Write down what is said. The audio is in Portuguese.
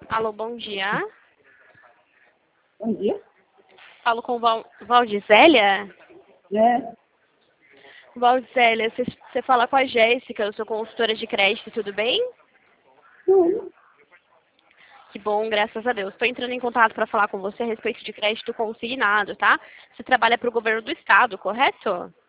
Alô, bom dia. Bom dia. Falo com Valdizélia? É. Valdizélia, você fala com a Jéssica, eu sou consultora de crédito, tudo bem? Tudo. Que bom, graças a Deus. Estou entrando em contato para falar com você a respeito de crédito consignado, tá? Você trabalha para o governo do estado, correto?